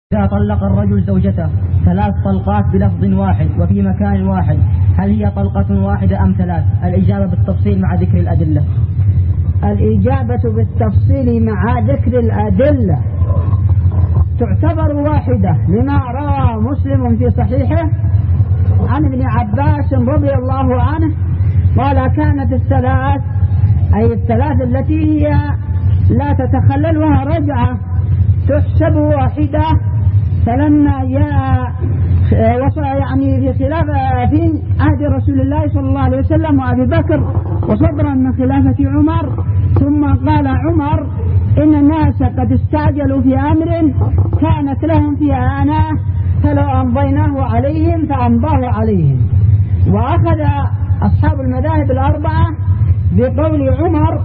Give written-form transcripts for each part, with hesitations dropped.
إذا طلق الرجل زوجته 3 طلقات بلفظ واحد وفي مكان واحد، هل هي طلقة واحدة أم 3؟ الإجابة بالتفصيل مع ذكر الأدلة. الإجابة بالتفصيل مع ذكر الأدلة تعتبر واحدة لما روى مسلم في صحيحه عن ابن عباس رضي الله عنه قال: كانت الثلاث، أي الثلاث التي هي لا تتخللها رجعة، تحسب واحدة. فلما جاء يعني في عهد رسول الله صلى الله عليه وسلم وأبي بكر وصدرا من خلافة عمر، ثم قال عمر: إن الناس قد استعجلوا في أمر كانت لهم فيها أناه، فلو أمضيناه عليهم فأمضاه عليهم. وأخذ أصحاب المذاهب الأربعة بقول عمر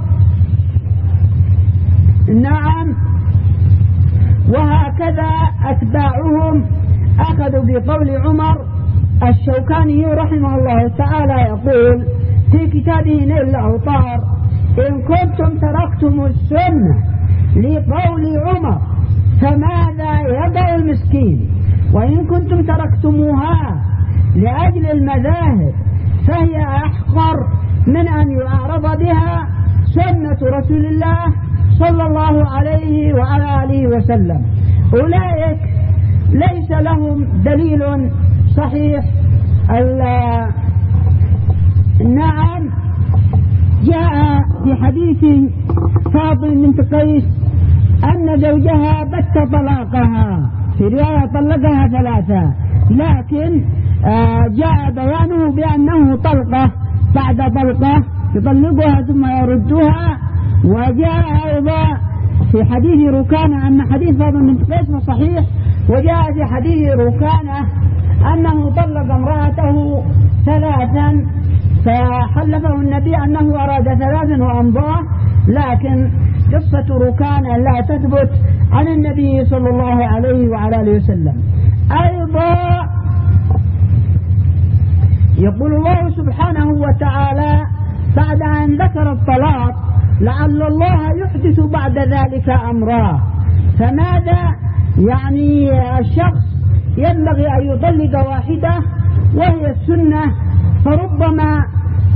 نعم، وهكذا أتباعهم أخذوا بقول عمر. الشوكاني رحمه الله تعالى يقول في كتابه نيل الأوطار: إن كنتم تركتم السنة لقول عمر فماذا يدع المسكين، وإن كنتم تركتموها لأجل المذاهب فهي أحقر من أن يعارض بها سنة رسول الله صلى الله عليه وعلى آله وسلم. أولئك ليس لهم دليل صحيح. نعم، جاء في حديث فاطمة بنت قيس أن زوجها بت طلاقها، في رواية طلقها 3، لكن جاء بيانه بأنه طلقة بعد طلقة يطلقها ثم يردها. وجاء أيضا في حديث ركانة أن حديث فاطمة بنت قيس صحيح، وجاء في حديث ركانة أنه طلق امرأته 3 فحلفه النبي أنه أراد 3 وأمضاه، لكن قصة ركانة لا تثبت عن النبي صلى الله عليه وعلى آله وسلم. أيضا يقول الله سبحانه وتعالى بعد أن ذكر الطلاق: لعل الله يحدث بعد ذلك أمرا. فماذا يعني الشخص ينبغي أن يطلق واحدة وهي السنة، فربما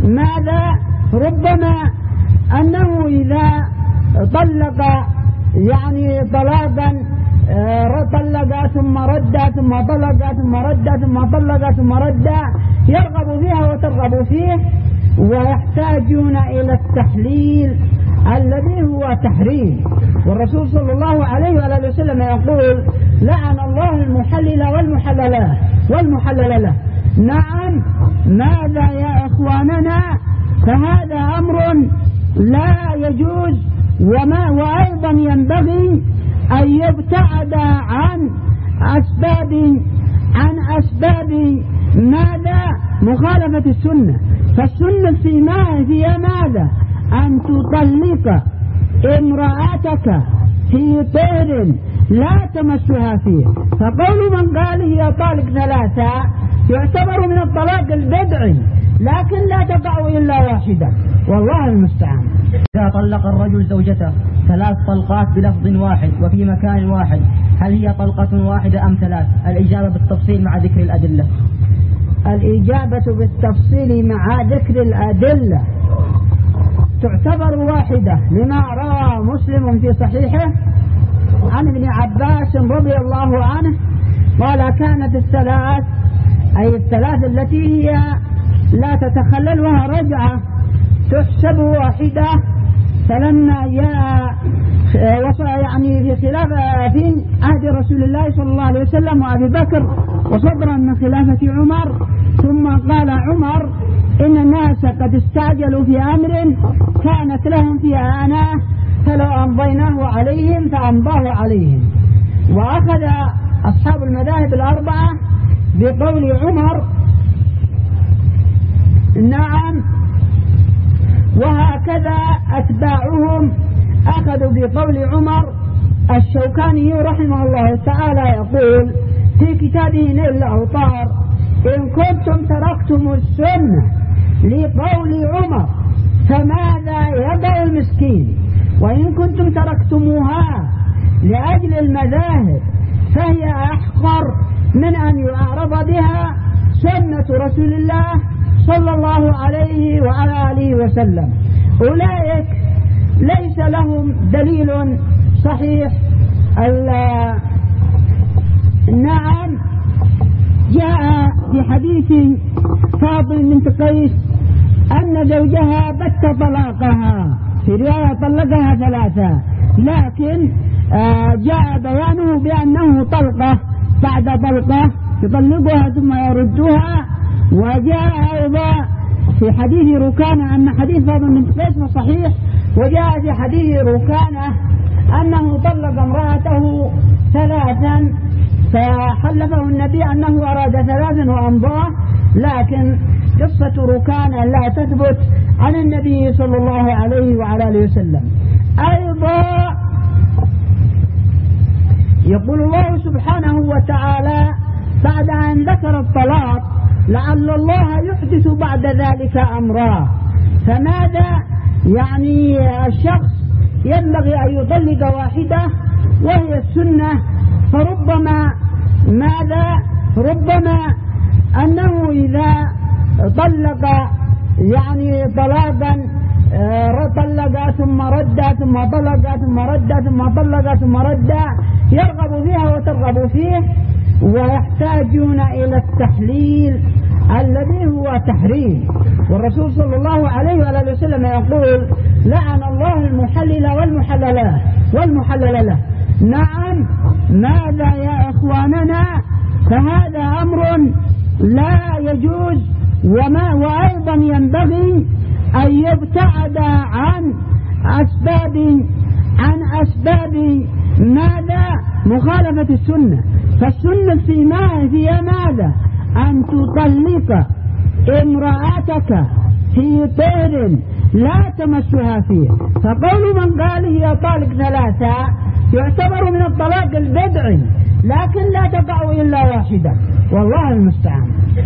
ربما أنه إذا طلق يعني طلاقا طلق ثم رد ثم طلق ثم رد ثم طلق ثم رد، يرغب فيها وترغب فيه، ويحتاجون إلى التحليل الذي هو تحريم. والرسول صلى الله عليه وآله وسلم يقول: لعن الله المحلل والمحلل له. نعم، ماذا يا إخواننا؟ فهذا أمر لا يجوز، وأيضا ينبغي أن يبتعد عن أسباب ماذا؟ مخالفة السنة. فالسنة في ماذا؟ أن تطلق امرأتك في طهر لا تمسها فيه. فقول من قال هي طالق 3 يعتبر من الطلاق البدعي، لكن لا تقع إلا واحدة، والله المستعان. إذا طلق الرجل زوجته 3 طلقات بلفظ واحد وفي مكان واحد، هل هي طلقة واحدة أم 3؟ الإجابة بالتفصيل مع ذكر الأدلة. الإجابة بالتفصيل مع ذكر الأدلة تعتبر واحدة لما روى مسلم في صحيحه عن ابن عباس رضي الله عنه قال: كانت الثلاث، أي الثلاث التي هي لا تتخللها رجعة، تحسب واحدة. فلما جاء يعني في عهد رسول الله صلى الله عليه وسلم وأبي بكر وصدرا من خلافة عمر، ثم قال عمر: إن الناس قد استعجلوا في أمر كانت لهم فيها أناه، فلو أمضيناه عليهم فأمضاه عليهم. وأخذ أصحاب المذاهب الأربعة بقول عمر نعم، وهكذا أتباعهم أخذوا بقول عمر. الشوكاني رحمه الله تعالى يقول في كتابه نيل الأوطار: إن كنتم تركتم السنة لقول عمر فماذا يدع المسكين، وإن كنتم تركتموها لأجل المذاهب فهي من أن يعرض بها سنة رسول الله صلى الله عليه وعلى آله وسلم. أولئك ليس لهم دليل صحيح. نعم، جاء في حديث فاضل بنت قيس أن زوجها بت طلاقها، في رواية طلقها 3، لكن جاء بيانه بأنه طلقة بعد طلقة يطلقها ثم يردها. وجاء أيضا في حديث ركانة أن حديث فاضل بنت قيس صحيح، وجاء في حديث ركانة أنه طلق امرأته 3 فحلفه النبي أنه أراد 3 وأمضاه، لكن قصة ركانة لا تثبت عن النبي صلى الله عليه وعلى آله وسلم. أيضا يقول الله سبحانه وتعالى بعد أن ذكر الطلاق لعل الله يحدث بعد ذلك أمرا. فماذا يعني الشخص ينبغي أن يطلق واحدة وهي السنة، فربما ربما أنه إذا طلق يعني طلاقا طلق ثم رد ثم طلق ثم رد ثم طلق ثم رد يرغب فيها وترغب فيه، ويحتاجون إلى التحليل الذي هو تحريم. والرسول صلى الله عليه وآله وسلم يقول لعن الله المحلل والمحلل له. نعم، ماذا يا إخواننا؟ فهذا أمر لا يجوز، وأيضا ينبغي أن يبتعد عن أسباب ماذا؟ مخالفة السنة. فالسنة في ماذا؟ أن تطلق امرأتك في طهر لا تمسها فيه. فقول من قال هي طالق 3 يعتبر من الطلاق البدعي، لكن لا تقع إلا واحدة، والله المستعان.